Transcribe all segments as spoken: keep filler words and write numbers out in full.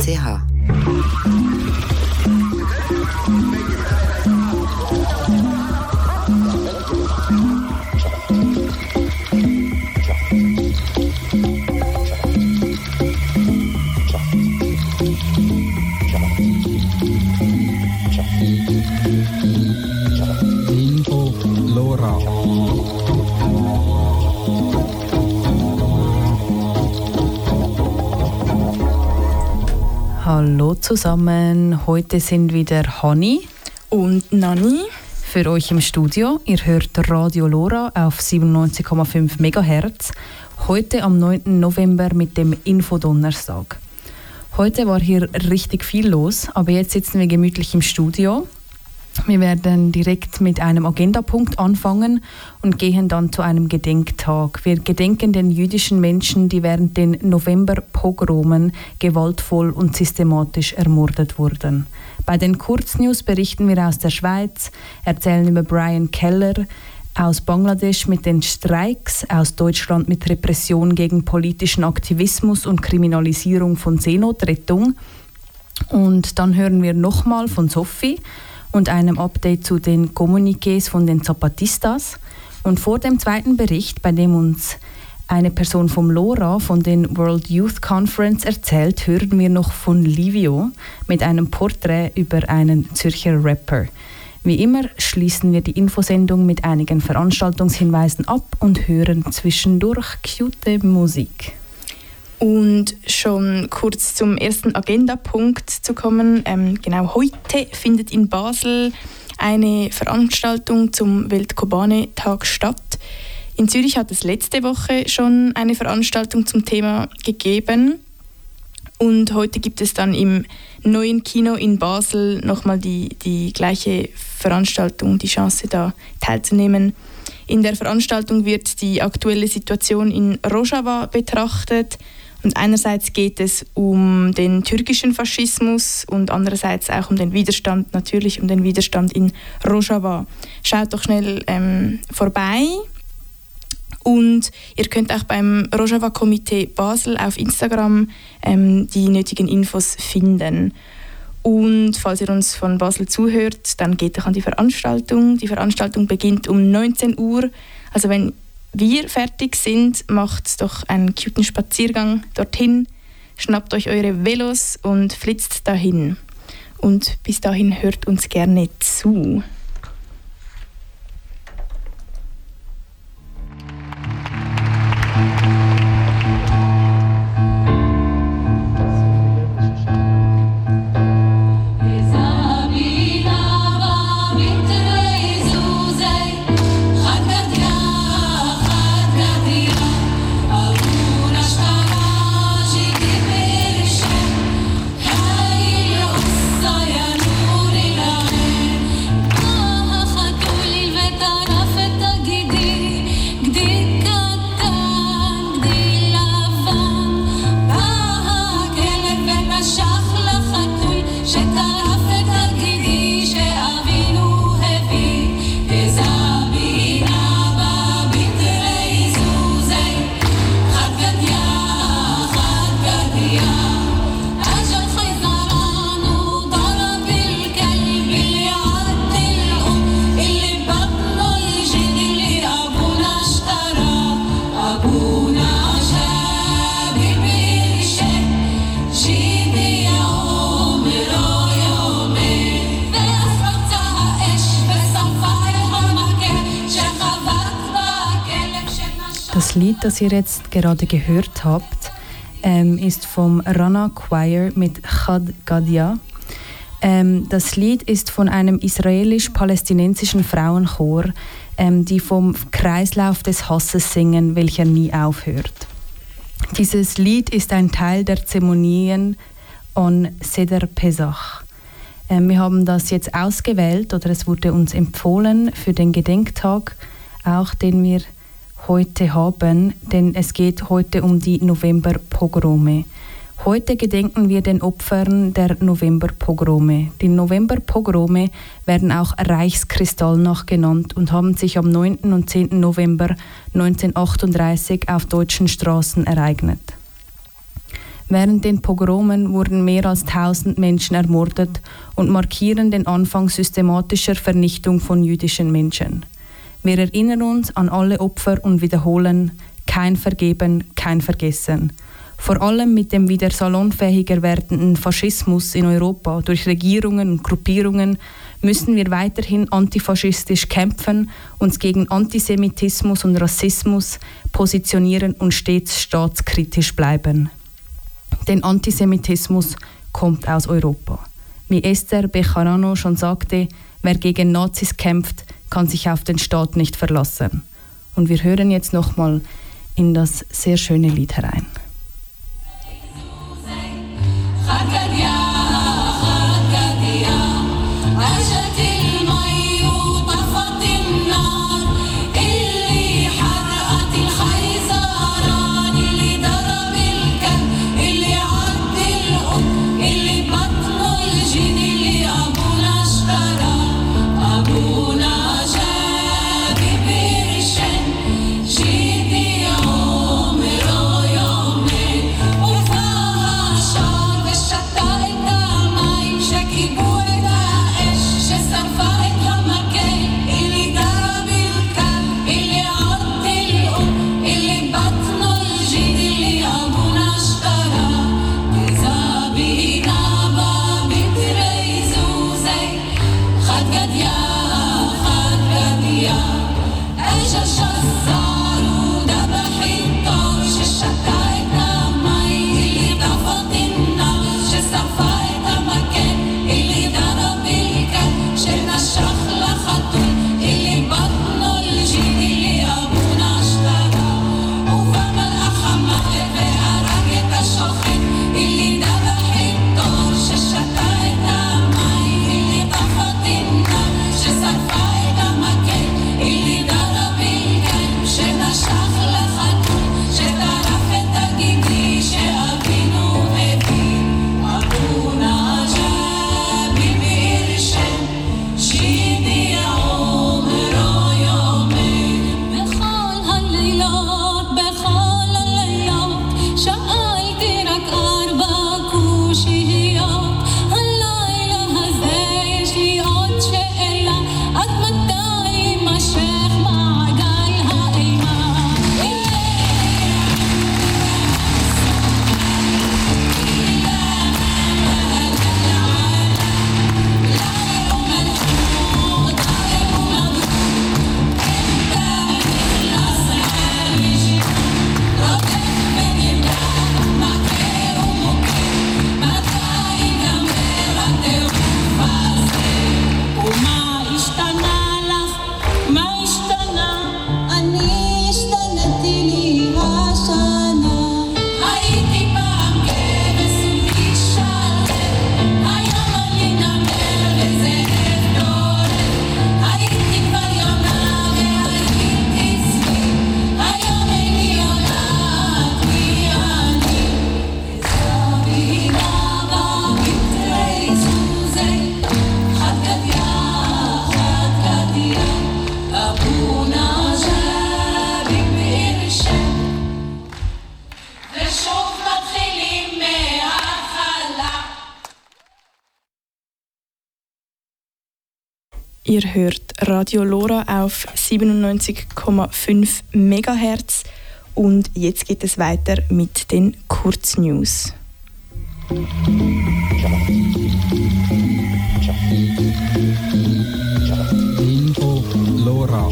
c h. Info Lora. Hallo zusammen, heute sind wieder Hani und Nani für euch im Studio. Ihr hört Radio Lora auf siebenundneunzig Komma fünf Megahertz. Heute am neunten November mit dem Infodonnerstag. Heute war hier richtig viel los, aber jetzt sitzen wir gemütlich im Studio. Wir werden direkt mit einem Agendapunkt anfangen und gehen dann zu einem Gedenktag. Wir gedenken den jüdischen Menschen, die während den November-Pogromen gewaltvoll und systematisch ermordet wurden. Bei den Kurznews berichten wir aus der Schweiz, erzählen über Brian Keller, aus Bangladesch mit den Streiks, aus Deutschland mit Repression gegen politischen Aktivismus und Kriminalisierung von Seenotrettung. Und dann hören wir nochmal von Sophie und einem Update zu den Kommuniqués von den Zapatistas. Und vor dem zweiten Bericht, bei dem uns eine Person vom LoRa von den World Youth Conference erzählt, hören wir noch von Livio mit einem Porträt über einen Zürcher Rapper. Wie immer schließen wir die Infosendung mit einigen Veranstaltungshinweisen ab und hören zwischendurch cute Musik. Und schon kurz zum ersten Agendapunkt zu kommen. Ähm, genau heute findet in Basel eine Veranstaltung zum Weltkobane-Tag statt. In Zürich hat es letzte Woche schon eine Veranstaltung zum Thema gegeben. Und heute gibt es dann im neuen Kino in Basel nochmal die, die gleiche Veranstaltung, die Chance da teilzunehmen. In der Veranstaltung wird die aktuelle Situation in Rojava betrachtet. Und einerseits geht es um den türkischen Faschismus und andererseits auch um den Widerstand, natürlich um den Widerstand in Rojava. Schaut doch schnell ähm, vorbei. Und ihr könnt auch beim Rojava-Komitee Basel auf Instagram ähm, die nötigen Infos finden. Und falls ihr uns von Basel zuhört, dann geht doch an die Veranstaltung. Die Veranstaltung beginnt um neunzehn Uhr. Also wenn wir fertig sind, macht doch einen cuten Spaziergang dorthin, schnappt euch eure Velos und flitzt dahin. Und bis dahin hört uns gerne zu. Das Lied, das ihr jetzt gerade gehört habt, ähm, ist vom Rana Choir mit Chad Gadia. Ähm, das Lied ist von einem israelisch-palästinensischen Frauenchor, ähm, die vom Kreislauf des Hasses singen, welcher nie aufhört. Dieses Lied ist ein Teil der Zeremonien on Seder Pesach. Ähm, wir haben das jetzt ausgewählt, oder es wurde uns empfohlen für den Gedenktag, auch den wir heute haben, denn es geht heute um die November-Pogrome. Heute gedenken wir den Opfern der November-Pogrome. Die November-Pogrome werden auch Reichskristallnacht genannt und haben sich am neunten und zehnten November neunzehnhundertachtunddreißig auf deutschen Straßen ereignet. Während den Pogromen wurden mehr als tausend Menschen ermordet und markieren den Anfang systematischer Vernichtung von jüdischen Menschen. Wir erinnern uns an alle Opfer und wiederholen: kein Vergeben, kein Vergessen. Vor allem mit dem wieder salonfähiger werdenden Faschismus in Europa durch Regierungen und Gruppierungen müssen wir weiterhin antifaschistisch kämpfen, uns gegen Antisemitismus und Rassismus positionieren und stets staatskritisch bleiben. Denn Antisemitismus kommt aus Europa. Wie Esther Bejarano schon sagte, wer gegen Nazis kämpft, kann sich auf den Staat nicht verlassen. Und wir hören jetzt nochmal in das sehr schöne Lied herein. Ihr hört Radio Lora auf siebenundneunzig Komma fünf Megahertz und jetzt geht es weiter mit den Kurznews. Info Lora.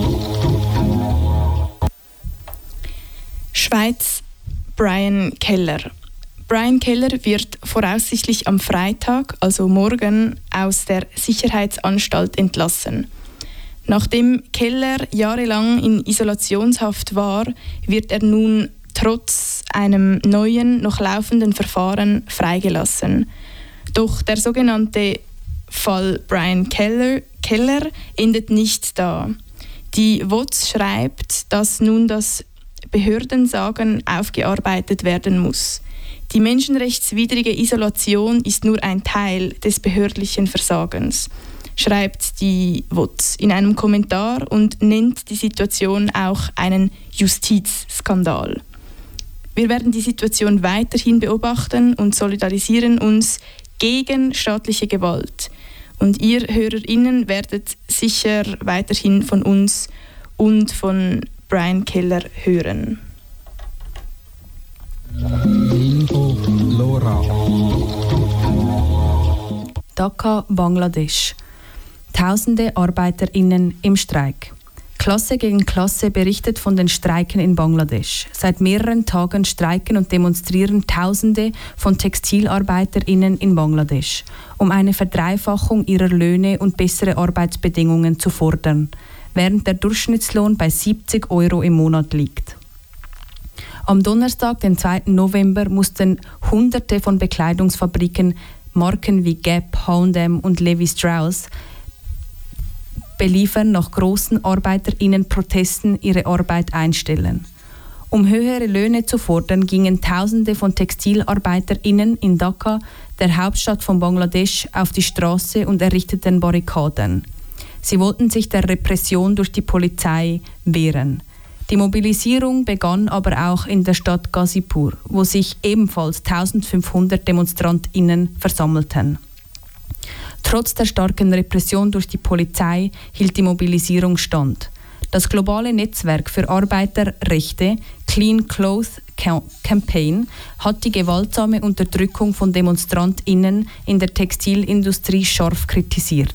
Schweiz, Brian Keller. Brian Keller wird voraussichtlich am Freitag, also morgen, aus der Sicherheitsanstalt entlassen. Nachdem Keller jahrelang in Isolationshaft war, wird er nun trotz einem neuen, noch laufenden Verfahren freigelassen. Doch der sogenannte Fall Brian Keller, Keller endet nicht da. Die W O Z schreibt, dass nun das Behördensagen aufgearbeitet werden muss. Die menschenrechtswidrige Isolation ist nur ein Teil des behördlichen Versagens, schreibt die W O Z in einem Kommentar und nennt die Situation auch einen Justizskandal. Wir werden die Situation weiterhin beobachten und solidarisieren uns gegen staatliche Gewalt. Und ihr HörerInnen werdet sicher weiterhin von uns und von Brian Keller hören. Info Lora. Dhaka, Bangladesch. Tausende ArbeiterInnen im Streik. Klasse gegen Klasse berichtet von den Streiken in Bangladesch. Seit mehreren Tagen streiken und demonstrieren Tausende von TextilarbeiterInnen in Bangladesch, um eine Verdreifachung ihrer Löhne und bessere Arbeitsbedingungen zu fordern, während der Durchschnittslohn bei siebzig Euro im Monat liegt. Am Donnerstag, den zweiten November, mussten Hunderte von Bekleidungsfabriken, Marken wie Gap, H und M und Levi Strauss, beliefern nach großen ArbeiterInnen-Protesten ihre Arbeit einstellen. Um höhere Löhne zu fordern, gingen Tausende von TextilarbeiterInnen in Dhaka, der Hauptstadt von Bangladesch, auf die Straße und errichteten Barrikaden. Sie wollten sich der Repression durch die Polizei wehren. Die Mobilisierung begann aber auch in der Stadt Ghazipur, wo sich ebenfalls eintausendfünfhundert DemonstrantInnen versammelten. Trotz der starken Repression durch die Polizei hielt die Mobilisierung stand. Das globale Netzwerk für Arbeiterrechte Clean Clothes Campaign hat die gewaltsame Unterdrückung von DemonstrantInnen in der Textilindustrie scharf kritisiert.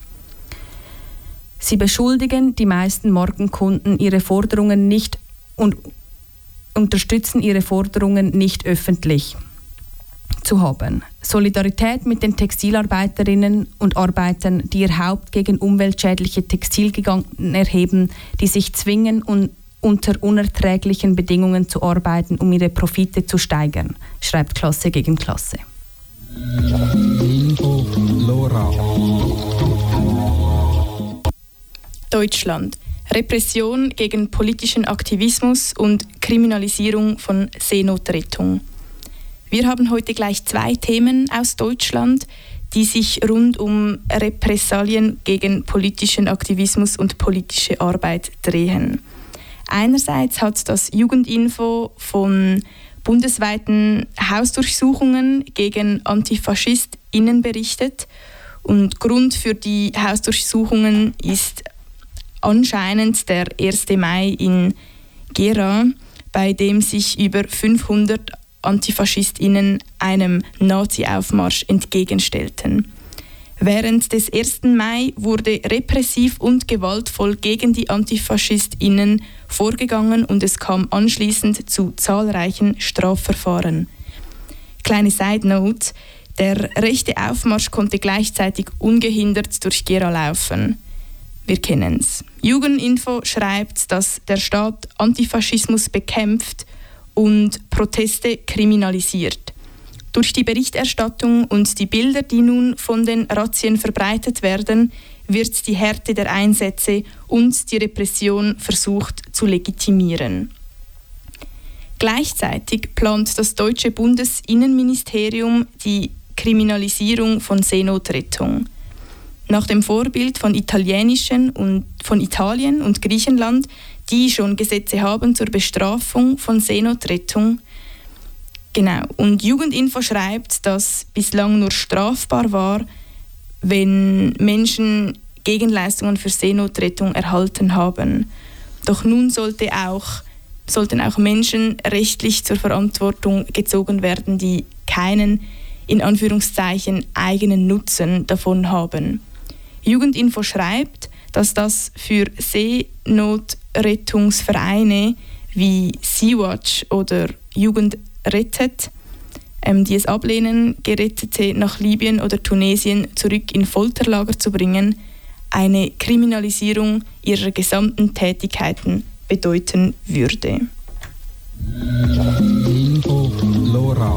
Sie beschuldigen die meisten Markenkunden, ihre Forderungen nicht und unterstützen ihre Forderungen nicht öffentlich zu haben. Solidarität mit den Textilarbeiterinnen und Arbeitern, die ihr Haupt gegen umweltschädliche Textilgiganten erheben, die sich zwingen, un- unter unerträglichen Bedingungen zu arbeiten, um ihre Profite zu steigern, schreibt Klasse gegen Klasse. Info Lora. Deutschland. Repression gegen politischen Aktivismus und Kriminalisierung von Seenotrettung. Wir haben heute gleich zwei Themen aus Deutschland, die sich rund um Repressalien gegen politischen Aktivismus und politische Arbeit drehen. Einerseits hat das Jugendinfo von bundesweiten Hausdurchsuchungen gegen AntifaschistInnen berichtet. Und Grund für die Hausdurchsuchungen ist anscheinend der erste Mai in Gera, bei dem sich über fünfhundert AntifaschistInnen einem Nazi-Aufmarsch entgegenstellten. Während des ersten Mai wurde repressiv und gewaltvoll gegen die AntifaschistInnen vorgegangen und es kam anschließend zu zahlreichen Strafverfahren. Kleine Side Note: Der rechte Aufmarsch konnte gleichzeitig ungehindert durch Gera laufen. Wir kennen's. Jugendinfo schreibt, dass der Staat Antifaschismus bekämpft und Proteste kriminalisiert. Durch die Berichterstattung und die Bilder, die nun von den Razzien verbreitet werden, wird die Härte der Einsätze und die Repression versucht zu legitimieren. Gleichzeitig plant das deutsche Bundesinnenministerium die Kriminalisierung von Seenotrettung. Nach dem Vorbild von italienischen und von Italien und Griechenland, die schon Gesetze haben zur Bestrafung von Seenotrettung. Genau. Und Jugendinfo schreibt, dass bislang nur strafbar war, wenn Menschen Gegenleistungen für Seenotrettung erhalten haben. Doch nun sollte auch, sollten auch Menschen rechtlich zur Verantwortung gezogen werden, die keinen, in Anführungszeichen, eigenen Nutzen davon haben. Jugendinfo schreibt, dass das für Seenotrettungsvereine wie Sea-Watch oder Jugend rettet, ähm, die es ablehnen, Gerettete nach Libyen oder Tunesien zurück in Folterlager zu bringen, eine Kriminalisierung ihrer gesamten Tätigkeiten bedeuten würde. Info Lora.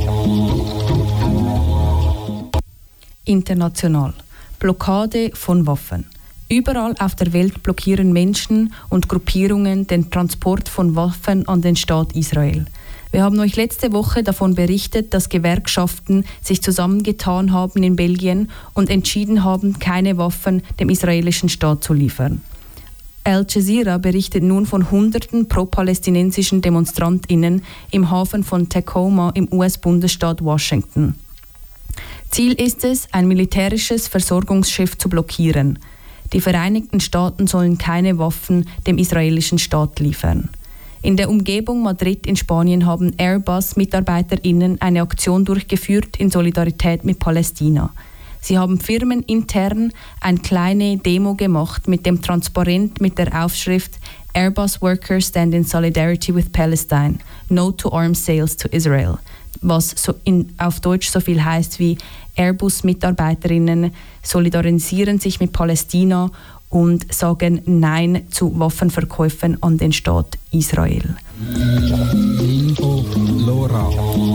International. Blockade von Waffen. Überall auf der Welt blockieren Menschen und Gruppierungen den Transport von Waffen an den Staat Israel. Wir haben euch letzte Woche davon berichtet, dass Gewerkschaften sich zusammengetan haben in Belgien und entschieden haben, keine Waffen dem israelischen Staat zu liefern. Al Jazeera berichtet nun von hunderten pro-palästinensischen DemonstrantInnen im Hafen von Tacoma im U S-Bundesstaat Washington. Ziel ist es, ein militärisches Versorgungsschiff zu blockieren. Die Vereinigten Staaten sollen keine Waffen dem israelischen Staat liefern. In der Umgebung Madrid in Spanien haben Airbus-MitarbeiterInnen eine Aktion durchgeführt in Solidarität mit Palästina. Sie haben firmenintern eine kleine Demo gemacht mit dem Transparent mit der Aufschrift Airbus Workers stand in solidarity with Palestine. No to arms sales to Israel. Was so in, auf Deutsch so viel heißt wie Airbus-Mitarbeiterinnen solidarisieren sich mit Palästina und sagen Nein zu Waffenverkäufen an den Staat Israel. Info Lora.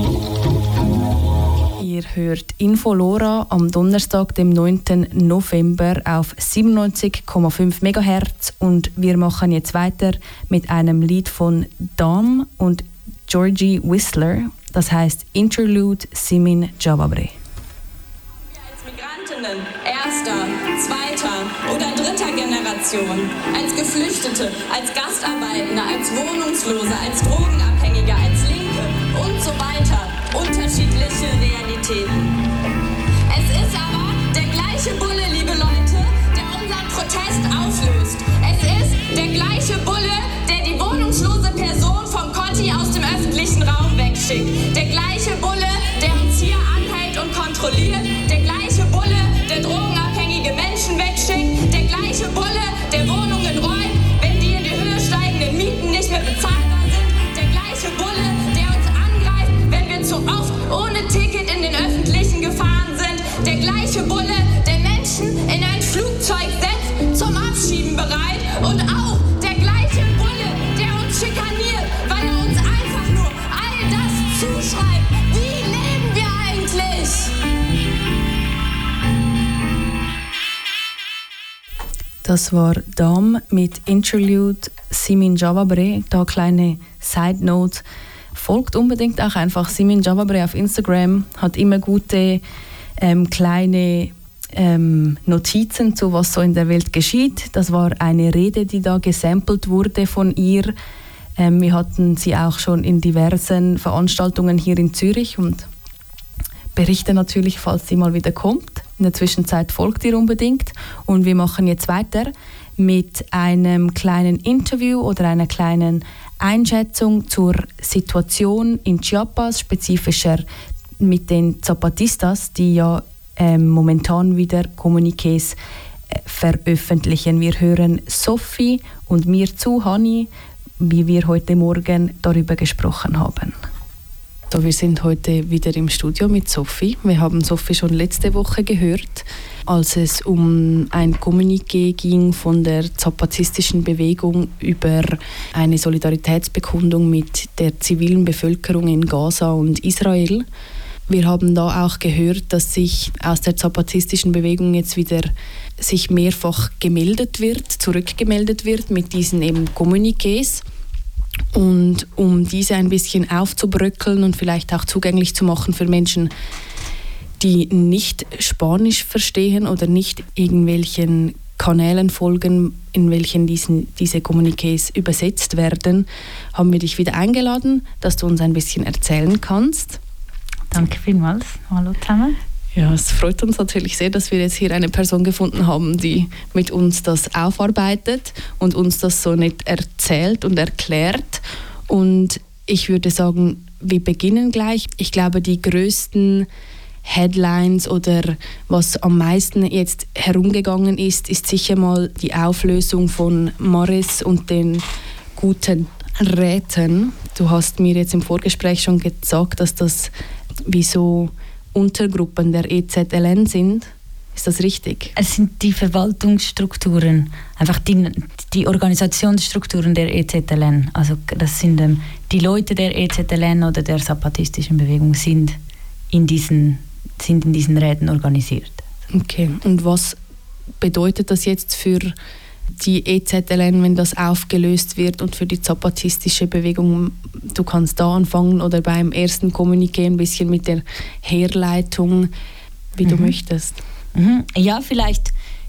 Ihr hört Info Lora am Donnerstag, dem neunten November auf siebenundneunzig Komma fünf Megahertz und wir machen jetzt weiter mit einem Lied von Dam und Georgie Whistler, das heißt Interlude Simin Javabre. Als Migrantinnen erster, zweiter oder dritter Generation, als Geflüchtete, als Gastarbeitende, als Wohnungslose, als Drogenabhängige, als Linke und so weiter. Unterschiedliche Realitäten. Es ist aber der gleiche Bulle, liebe Leute, der unseren Protest auslöst. Es ist der gleiche Bulle, der die wohnungslose Person vom Kotti aus dem öffentlichen Raum wegschickt. Der gleiche Bulle, der uns hier anhält und kontrolliert. Der gleiche Bulle, der drogenabhängige Menschen wegschickt. Der gleiche Bulle, der Wohnungen räumt, wenn die in die Höhe steigenden Mieten nicht mehr bezahlbar sind. Der gleiche Bulle, der uns angreift, wenn wir zu oft ohne Ticket in den Öffentlichen gefahren sind. Der gleiche Bulle, der Menschen in ein Flugzeug setzt, zum Abschieben bereit. Und auch der gleiche Bulle, der uns schikaniert, weil er uns einfach nur all das zuschreibt. Wie leben wir eigentlich? Das war Dam mit Interlude Simin Javabre. Da kleine Side Note. Folgt unbedingt auch einfach Simin Javabre auf Instagram. Hat immer gute ähm, kleine ähm, Notizen zu, was so in der Welt geschieht. Das war eine Rede, die da gesampelt wurde von ihr. Ähm, wir hatten sie auch schon in diversen Veranstaltungen hier in Zürich und berichte natürlich, falls sie mal wieder kommt. In der Zwischenzeit folgt ihr unbedingt. Und wir machen jetzt weiter mit einem kleinen Interview oder einer kleinen Einschätzung zur Situation in Chiapas, spezifischer mit den Zapatistas, die ja ähm, momentan wieder Kommuniqués äh, veröffentlichen. Wir hören Sophie und mir zu, Hani, wie wir heute Morgen darüber gesprochen haben. So, wir sind heute wieder im Studio mit Sophie. Wir haben Sophie schon letzte Woche gehört, als es um ein Kommuniqué ging von der zapatistischen Bewegung über eine Solidaritätsbekundung mit der zivilen Bevölkerung in Gaza und Israel. Wir haben da auch gehört, dass sich aus der zapatistischen Bewegung jetzt wieder sich mehrfach gemeldet wird, zurückgemeldet wird mit diesen eben Kommuniqués. Und um diese ein bisschen aufzubröckeln und vielleicht auch zugänglich zu machen für Menschen, die nicht Spanisch verstehen oder nicht irgendwelchen Kanälen folgen, in welchen diesen, diese Kommuniqués übersetzt werden, haben wir dich wieder eingeladen, dass du uns ein bisschen erzählen kannst. Danke vielmals. Hallo zusammen. Ja, es freut uns natürlich sehr, dass wir jetzt hier eine Person gefunden haben, die mit uns das aufarbeitet und uns das so nett erzählt und erklärt. Und ich würde sagen, wir beginnen gleich. Ich glaube, die größten Headlines oder was am meisten jetzt herumgegangen ist, ist sicher mal die Auflösung von Mares und den guten Räten. Du hast mir jetzt im Vorgespräch schon gesagt, dass das wie so Untergruppen der E Z L N sind. Ist das richtig? Es sind die Verwaltungsstrukturen, einfach die, die Organisationsstrukturen der E Z L N. Also das sind ähm, die Leute der E Z L N oder der zapatistischen Bewegung sind in diesen, sind in diesen Räten organisiert. Okay, und was bedeutet das jetzt für die E Z L N, wenn das aufgelöst wird und für die zapatistische Bewegung? Du kannst da anfangen oder beim ersten Kommuniqué ein bisschen mit der Herleitung, wie mhm. du möchtest. Mhm. Ja, vielleicht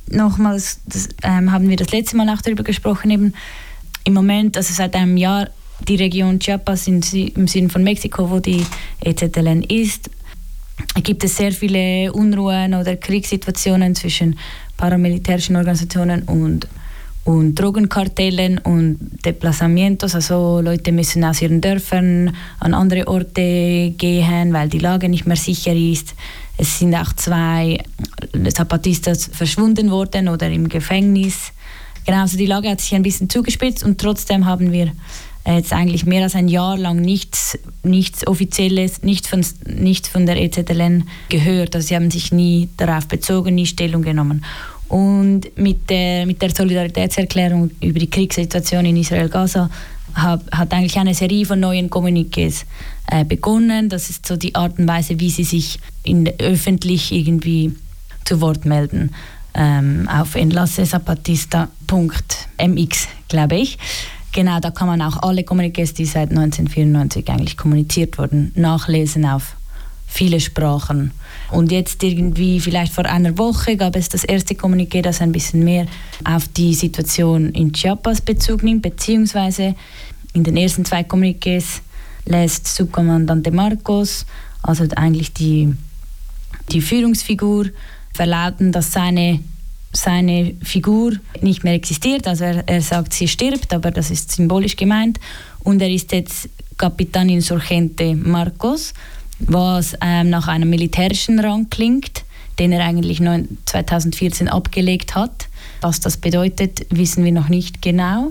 nochmals, das, ähm, haben wir das letzte Mal auch darüber gesprochen, eben im Moment, also seit einem Jahr, die Region Chiapas im Süden von Mexiko, wo die E Z L N ist, gibt es sehr viele Unruhen oder Kriegssituationen zwischen paramilitärischen Organisationen und, und Drogenkartellen und Deplazamientos. Also Leute müssen aus ihren Dörfern an andere Orte gehen, weil die Lage nicht mehr sicher ist. Es sind auch zwei Zapatistas verschwunden worden oder im Gefängnis. Genau, also die Lage hat sich ein bisschen zugespitzt und trotzdem haben wir jetzt eigentlich mehr als ein Jahr lang nichts, nichts Offizielles, nichts von, nichts von der E Z L N gehört. Also sie haben sich nie darauf bezogen, nie Stellung genommen. Und mit der, mit der Solidaritätserklärung über die Kriegssituation in Israel-Gaza hat, hat eigentlich eine Serie von neuen Kommuniqués äh, begonnen. Das ist so die Art und Weise, wie sie sich in, öffentlich irgendwie zu Wort melden. Ähm, auf enlace zapatista punkt m x, glaube ich. Genau, da kann man auch alle Kommuniqués, die seit neunzehnhundertvierundneunzig eigentlich kommuniziert wurden, nachlesen auf viele Sprachen. Und jetzt irgendwie, vielleicht vor einer Woche, gab es das erste Kommuniqué, das ein bisschen mehr auf die Situation in Chiapas Bezug nimmt, beziehungsweise in den ersten zwei Kommuniqués lässt Subkommandante Marcos, also eigentlich die, die Führungsfigur, verlauten, dass seine seine Figur nicht mehr existiert. Also er, er sagt, sie stirbt, aber das ist symbolisch gemeint. Und er ist jetzt Capitán Insurgente Marcos, was ähm, nach einem militärischen Rang klingt, den er eigentlich zweitausendvierzehn abgelegt hat. Was das bedeutet, wissen wir noch nicht genau.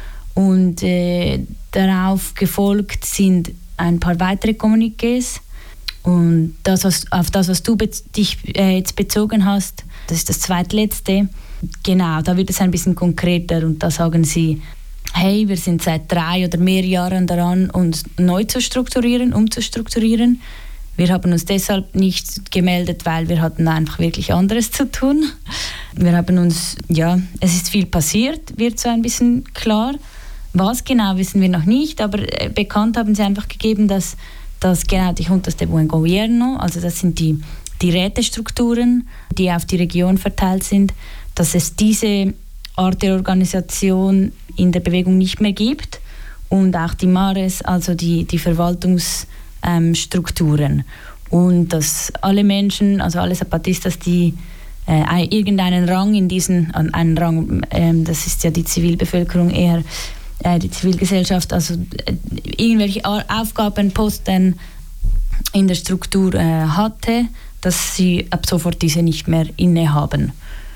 Und äh, darauf gefolgt sind ein paar weitere Kommuniqués. Und das, was, auf das, was du be- dich äh, jetzt bezogen hast, das ist das zweitletzte. Genau, da wird es ein bisschen konkreter und da sagen sie, hey, wir sind seit drei oder mehr Jahren daran, uns neu zu strukturieren, umzustrukturieren. Wir haben uns deshalb nicht gemeldet, weil wir hatten einfach wirklich anderes zu tun. Wir haben uns, ja, es ist viel passiert, wird so ein bisschen klar. Was genau, wissen wir noch nicht, aber äh, bekannt haben sie einfach gegeben, dass dass genau die Juntas de Buen Gobierno, also das sind die, die Rätestrukturen, die auf die Region verteilt sind, dass es diese Art der Organisation in der Bewegung nicht mehr gibt und auch die Mares, also die, die Verwaltungsstrukturen. Ähm, und dass alle Menschen, also alle Zapatistas, die äh, irgendeinen Rang in diesen, einen Rang, äh, das ist ja die Zivilbevölkerung eher, die Zivilgesellschaft, also irgendwelche Aufgaben, Posten in der Struktur äh, hatte, dass sie ab sofort diese nicht mehr innehaben.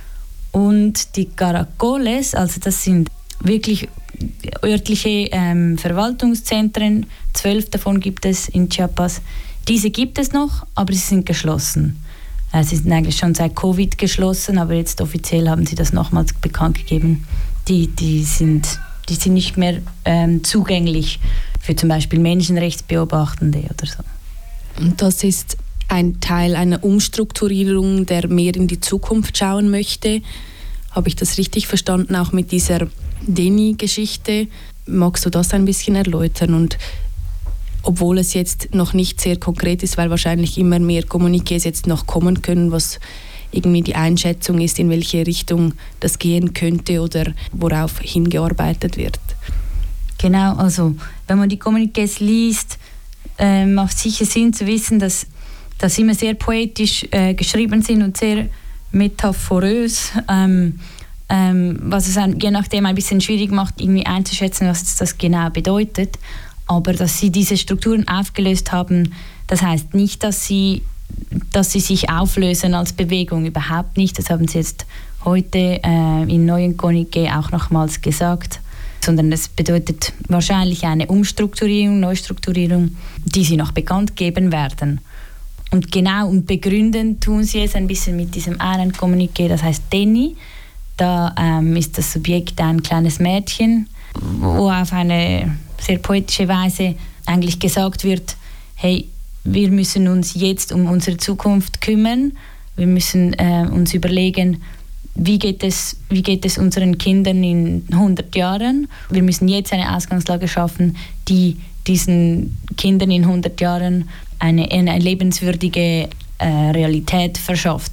Und die Caracoles, also das sind wirklich örtliche ähm, Verwaltungszentren, zwölf davon gibt es in Chiapas. Diese gibt es noch, aber sie sind geschlossen. Äh, sie sind eigentlich schon seit Covid geschlossen, aber jetzt offiziell haben sie das nochmals bekannt gegeben. Die, die sind Die sind nicht mehr ähm, zugänglich für zum Beispiel Menschenrechtsbeobachtende oder so. Und das ist ein Teil einer Umstrukturierung, der mehr in die Zukunft schauen möchte. Habe ich das richtig verstanden, auch mit dieser Deni-Geschichte? Magst du das ein bisschen erläutern? Und obwohl es jetzt noch nicht sehr konkret ist, weil wahrscheinlich immer mehr Kommuniqués jetzt noch kommen können, was irgendwie die Einschätzung ist, in welche Richtung das gehen könnte oder worauf hingearbeitet wird. Genau, also wenn man die Kommuniqués liest, äh, macht sicher Sinn zu wissen, dass das immer sehr poetisch äh, geschrieben sind und sehr metaphorös, ähm, ähm, was es ein, je nachdem ein bisschen schwierig macht, irgendwie einzuschätzen, was das genau bedeutet. Aber dass sie diese Strukturen aufgelöst haben, das heißt nicht, dass sie dass sie sich auflösen als Bewegung, überhaupt nicht. Das haben sie jetzt heute äh, in neuen Kommuniqué auch nochmals gesagt, sondern es bedeutet wahrscheinlich eine Umstrukturierung, Neustrukturierung, die sie noch bekannt geben werden. Und genau und begründen tun sie es ein bisschen mit diesem einen Kommuniqué, das heißt Deni. Da ähm, ist das Subjekt ein kleines Mädchen, wo auf eine sehr poetische Weise eigentlich gesagt wird, hey, wir müssen uns jetzt um unsere Zukunft kümmern. Wir müssen äh, uns überlegen, wie geht, es, wie geht es unseren Kindern in hundert Jahren. Wir müssen jetzt eine Ausgangslage schaffen, die diesen Kindern in hundert Jahren eine, eine lebenswürdige äh, Realität verschafft.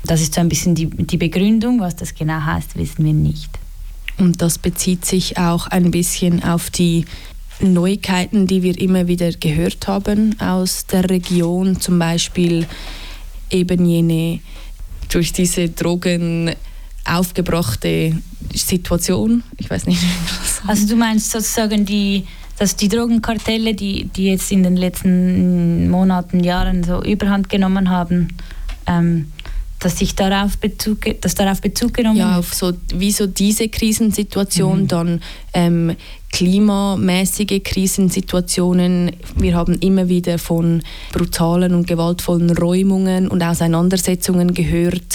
Das ist so ein bisschen die, die Begründung, was das genau heißt, wissen wir nicht. Und das bezieht sich auch ein bisschen auf die Neuigkeiten, die wir immer wieder gehört haben aus der Region, zum Beispiel eben jene durch diese Drogen aufgebrachte Situation. Ich weiß nicht, wie man das sagt. Also du meinst sozusagen, die, dass die Drogenkartelle, die, die jetzt in den letzten Monaten, Jahren so Überhand genommen haben, ähm, dass sich darauf Bezug, dass darauf Bezug genommen wird? Ja, auf so, wie so diese Krisensituation, mhm. dann ähm, klimamäßige Krisensituationen. Wir haben immer wieder von brutalen und gewaltvollen Räumungen und Auseinandersetzungen gehört.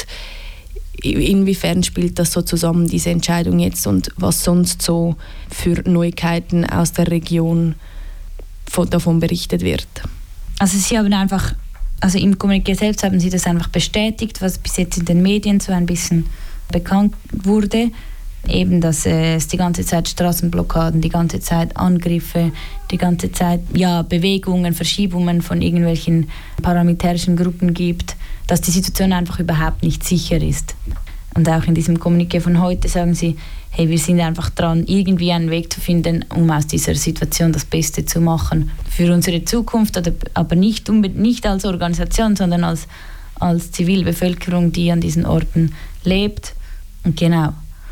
Inwiefern spielt das so zusammen, diese Entscheidung jetzt, und was sonst so für Neuigkeiten aus der Region von, davon berichtet wird? Also Sie haben einfach, also im Kommuniqué selbst haben Sie das einfach bestätigt, was bis jetzt in den Medien so ein bisschen bekannt wurde. Eben, dass es die ganze Zeit Straßenblockaden, die ganze Zeit Angriffe, die ganze Zeit ja, Bewegungen, Verschiebungen von irgendwelchen paramilitärischen Gruppen gibt, dass die Situation einfach überhaupt nicht sicher ist. Und auch in diesem Kommuniqué von heute sagen sie, hey, wir sind einfach dran, irgendwie einen Weg zu finden, um aus dieser Situation das Beste zu machen für unsere Zukunft, aber nicht, nicht als Organisation, sondern als, als Zivilbevölkerung, die an diesen Orten lebt. Und genau.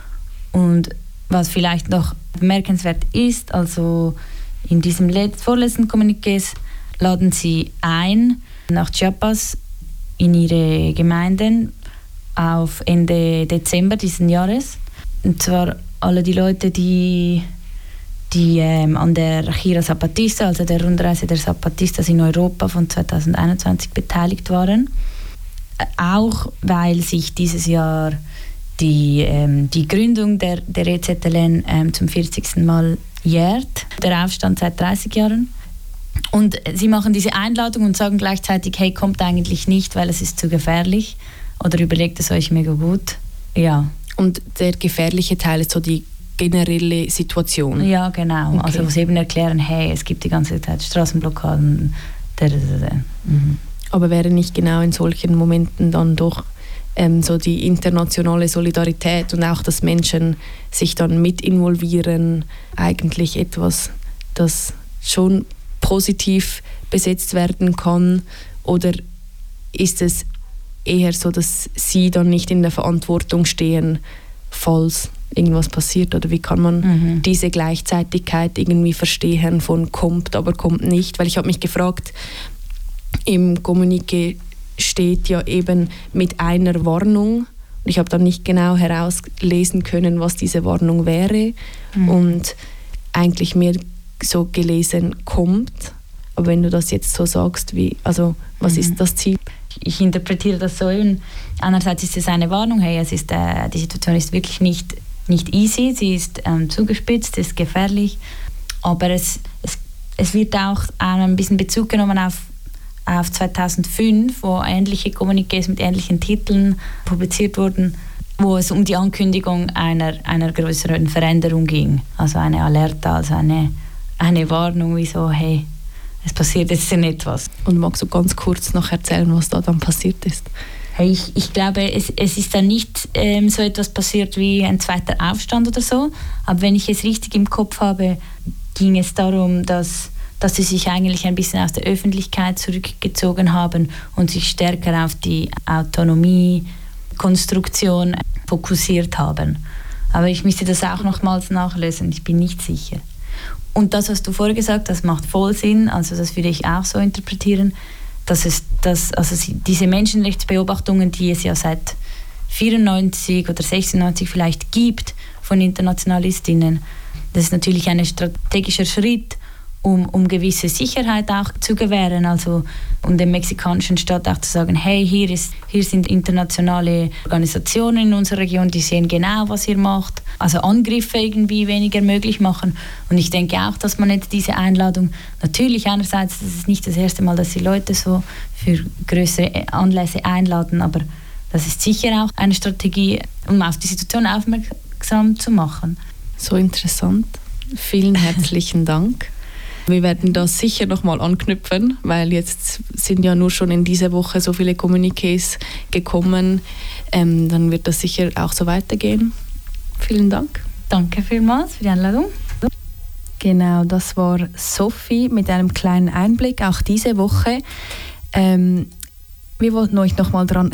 Und was vielleicht noch bemerkenswert ist, also in diesem vorletzten Kommuniqués laden sie ein nach Chiapas in ihre Gemeinden auf Ende Dezember diesen Jahres. Und zwar alle die Leute, die, die ähm, an der Gira Zapatista, also der Rundreise der Zapatistas in Europa von zwanzig einundzwanzig beteiligt waren. Auch weil sich dieses Jahr die, ähm, die Gründung der, der E Z L N ähm, zum vierzigsten Mal jährt, der Aufstand seit dreißig Jahren. Und sie machen diese Einladung und sagen gleichzeitig, hey, kommt eigentlich nicht, weil es ist zu gefährlich, oder überlegt es euch mega gut. Ja. Und der gefährliche Teil ist so die generelle Situation? Ja, genau. Okay. Also wo sie eben erklären, hey, es gibt die ganze Zeit Straßenblockaden. Da, da, da, da. Mhm. Aber wäre nicht genau in solchen Momenten dann doch ähm, so die internationale Solidarität und auch, dass Menschen sich dann mit involvieren, eigentlich etwas, das schon positiv besetzt werden kann? Oder ist es eher so, dass sie dann nicht in der Verantwortung stehen, falls irgendwas passiert? Oder wie kann man mhm. diese Gleichzeitigkeit irgendwie verstehen von kommt, aber kommt nicht? Weil ich habe mich gefragt, im Kommuniqué steht ja eben mit einer Warnung. Und ich habe dann nicht genau herauslesen können, was diese Warnung wäre. Mhm. Und eigentlich mehr so gelesen kommt. Aber wenn du das jetzt so sagst, wie, also was mhm. ist das Ziel? Ich interpretiere das so eben. Einerseits ist es eine Warnung, hey, es ist, äh, die Situation ist wirklich nicht, nicht easy, sie ist ähm, zugespitzt, ist gefährlich, aber es, es, es wird auch ein bisschen Bezug genommen auf, auf zweitausendfünf, wo ähnliche Kommuniqués mit ähnlichen Titeln publiziert wurden, wo es um die Ankündigung einer, einer größeren Veränderung ging, also eine Alerta, also eine, eine Warnung, wie so, hey, es passiert jetzt etwas. Und magst du ganz kurz noch erzählen, was da dann passiert ist? Ich, ich glaube, es, es ist dann nicht ähm, so etwas passiert wie ein zweiter Aufstand oder so, aber wenn ich es richtig im Kopf habe, ging es darum, dass, dass sie sich eigentlich ein bisschen aus der Öffentlichkeit zurückgezogen haben und sich stärker auf die Autonomiekonstruktion fokussiert haben. Aber ich müsste das auch nochmals nachlesen, ich bin nicht sicher. Und das, was du vorher gesagt hast, macht voll Sinn, also das würde ich auch so interpretieren, dass es dass, also diese Menschenrechtsbeobachtungen, die es ja seit vierundneunzig oder sechsundneunzig vielleicht gibt von Internationalistinnen, das ist natürlich ein strategischer Schritt, um, um gewisse Sicherheit auch zu gewähren, also um dem mexikanischen Staat auch zu sagen, hey, hier, ist, hier sind internationale Organisationen in unserer Region, die sehen genau, was ihr macht, also Angriffe irgendwie weniger möglich machen. Und ich denke auch, dass man jetzt diese Einladung, natürlich einerseits, das ist nicht das erste Mal, dass sie Leute so für größere Anlässe einladen, aber das ist sicher auch eine Strategie, um auf die Situation aufmerksam zu machen. So interessant. Vielen herzlichen Dank. Wir werden da sicher nochmal anknüpfen, weil jetzt sind ja nur schon in dieser Woche so viele Kommuniqués gekommen. Ähm, dann wird das sicher auch so weitergehen. Vielen Dank. Danke vielmals für die Einladung. Genau, das war Sophie mit einem kleinen Einblick auch diese Woche. Ähm, wir wollten euch noch mal daran